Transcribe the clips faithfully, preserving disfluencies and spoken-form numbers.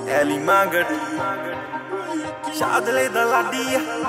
ally Mangat ਸ਼ਾਦਲੇ ਦਾ Laddi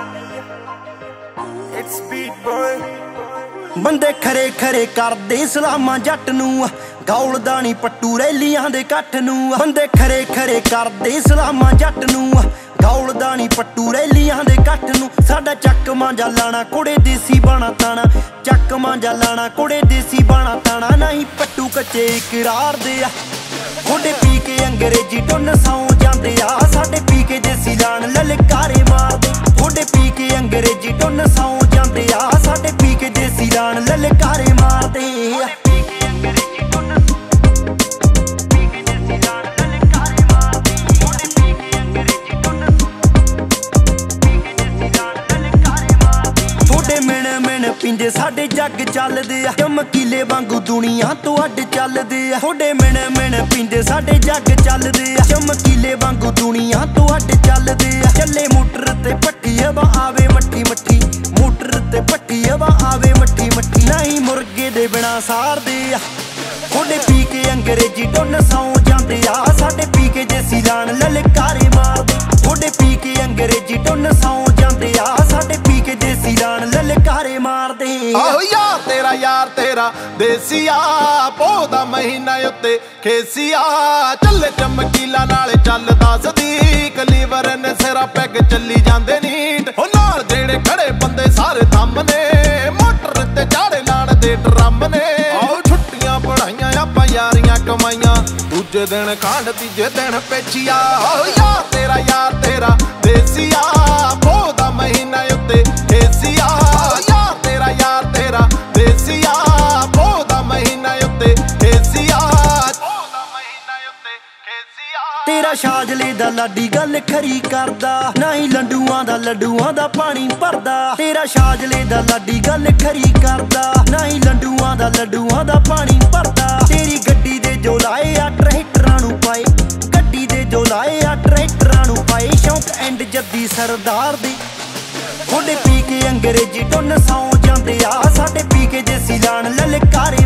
it's beat boy ਬੰਦੇ ਖਰੇ ਖਰੇ ਕਰਦੇ ਸਲਾਮਾਂ ਜੱਟ ਨੂੰ ਗੌਲਦਾ ਨੀ ਪੱਟੂ ਰੈਲੀਆਂ ਦੇ ਇਕੱਠ ਨੂੰ ਬੰਦੇ ਖਰੇ ਖਰੇ ਕਰਦੇ ਸਲਾਮਾਂ ਜੱਟ ਨੂੰ ਗੌਲਦਾ ਨੀ ਪੱਟੂ ਰੈਲੀਆਂ ਦੇ ਇਕੱਠ ਨੂੰ ਸਾਡਾ ਚੱਕ ਮਾਂਜਾ ਲਾਣਾ ਕੁੜੇ ਦੇਸੀ ਬਾਣਾ ਤਾਣਾ ਚੱਕ ਮਾਂਜਾ ਲਾਣਾ ਕੁੜੇ ਦੇਸੀ ਬਾਣਾ ਤਾਣਾ ਨਹੀਂ ਪੱਟੂ ਕੱਚੇ ਇਕਰਾਰ ਦੇ ਆ ਖੋਡੇ ਪੀ ਕੇ ਅੰਗਰੇਜ਼ੀ ਟੁੰਨ ਸੌਂ ਜਾਂਦੇ ਆ ਸਾਡੇ ਪੀ ਕੇ ਦੇਸੀ ਲਾਣ ਲਲਕਾਰੇ ਮਾਰਦੇ ਖੋਡੇ ਪੀ ਕੇ ਅੰਗਰੇਜ਼ੀ ਟੁੰਨ ਸੌਂ ਜਾਂਦੇ ਆ ਸਾਡੇ ਪੀ ਕੇ ਦੇਸੀ ਲਾਣ ਲਲਕਾਰੇ ਮਾਰਦੇ ਆ ਪਿੰਦੇ ਸਾਡੇ ਜੱਗ ਚੱਲਦੇ ਆ ਚਮਕੀਲੇ ਵਾਂਗੂ ਦੁਨੀਆ ਤੋਂ ਅੱਡ ਚੱਲਦੇ ਆ ਥੋੜੇ ਮਿਣ ਮਿਣ ਪਿੰਦੇ ਸਾਡੇ ਜੱਗ ਚੱਲਦੇ ਆ ਚਮਕੀਲੇ ਵਾਂਗੂ ਦੁਨੀਆ ਤੋਂ ਅੱਡ ਚੱਲਦੇ ਆ ਚੱਲੇ ਮੋਟਰ ਤੇ ਪੱਟੀ ਹਵਾ ਆਵੇ ਮੱਠੀ ਮੱਠੀ ਮੋਟਰ ਤੇ ਪੱਟੀ ਹਵਾ ਆਵੇ ਮੱਠੀ ਮੱਠੀ ਨਹੀਂ ਮੁਰਗੇ ਦੇ ਬਿਨਾ ਸਾਰਦੇ ਆ ਥੋੜੇ ਪੀ ਕੇ ਅੰਗਰੇਜ਼ੀ ਟੁੰਨ ਸੌਂ ਜਾਂਦੇ ਆ ਸਾਡੇ ਪੀ ਕੇ ਦੇਸੀ ਲਾਣ ਲਲਕਾਰੇ ਮਾਰਦੇ ਥੋੜੇ ਪੀ ਕੇ ਅੰਗਰੇਜ਼ੀ ਟੁੰਨ ਸੌਂ ਜਾਂਦੇ ਆ ਸਾਡੇ ਪੀ ਕੇ ਦੇਸੀ ਲਾਣ ਲਲਕਾਰੇ ਮਾਰਦੇ ਆਹੋ ਯਾਰ ਤੇਰਾ ਯਾਰ ਤੇਰਾ ਦੇਸੀਆ ਪੋਹ ਦਾ ਮਹੀਨਾ ਉੱਤੇ ਖੇਸੀਆ ਚੱਲੇ ਚਮਕੀਲਾ ਨਾਲ ਚੱਲਦਾ ਸਦੀਕ ਲੀਵਰ ਨੇ ਸਿਰਾ ਪੈਗ ਚੱਲੀ ਜਾਂਦੇ ਨੀਟ ਉਹ ਨਾਲ ਜਿਹੜੇ ਖੜੇ ਬੰਦੇ ਸਾਰੇ ਥੰਮ ਨੇ ਮੋਟਰ ਤੇ ਚਾੜੇ ਲਾਣ ਦੇ ਡਰਮ ਨੇ ਆਹੋ ਛੁੱਟੀਆਂ ਪੜਾਈਆਂ ਆਪਾਂ ਯਾਰੀਆਂ ਕਮਾਈਆਂ ਦੂਜੇ ਦਿਨ ਕਾਂਡ ਤੀਜੇ ਦਿਨ ਪੇਚੀਆ ਆਹੋ ਯਾਰ ਤੇਰਾ ਯਾਰ ਤੇਰਾ ਦੇਸੀਆ ਪੋਹ ਦਾ ਮਹੀਨਾ ਉੱਤੇ ਖੇਸੀਆ ਯਾਰ ਤੇਰਾ ਯਾਰ ਤੇਰਾ ਦੇਸੀਆ ਪੋਹ ਦਾ ਮਹੀਨਾ ਉੱਤੇ ਖੇਸੀਆ ਪੋਹ ਦਾ ਮਹੀਨਾ ਉੱਤੇ ਖੇਸੀਆ ਤੇਰਾ ਸ਼ਾਜਲੇ ਦਾ ਲਾਡੀ ਗੱਲ ਖਰੀ ਕਰਦਾ ਨਹੀਂ ਲੰਡੂਆਂ ਦਾ ਲੱਡੂਆਂ ਦਾ ਪਾਣੀ ਭਰਦਾ ਤੇਰਾ ਸ਼ਾਜਲੇ ਦਾ ਲਾਡੀ ਗੱਲ ਖਰੀ ਕਰਦਾ ਨਹੀਂ ਲੰਡੂਆਂ ਦਾ ਲੱਡੂਆਂ ਦਾ ਪਾਣੀ ਭਰਦਾ ਤੇਰੀ ਗੱਡੀ ਦੇ ਜੋ ਲਾਏ ਆ ਟਰੈਕਟਰਾਂ ਨੂੰ ਪਾਏ ਗੱਡੀ ਦੇ ਜੋ ਲਾਏ ਆ ਟਰੈਕਟਰਾਂ ਨੂੰ ਪਾਏ ਸ਼ੌਂਕ ਐਂਡ ਜੱਦੀ ਸਰਦਾਰ ਦੀ ਖੋਡੇ ਪੀ ਕੇ ਅੰਗਰੇਜ਼ੀ ਟੁੰਨ ਸੌਂ ਜਾਂਦੇ ਆ ਸਾਡੇ ਪੀ ਕੇ ਦੇਸੀ ਲਾਣ ਲਲਕਾਰੇ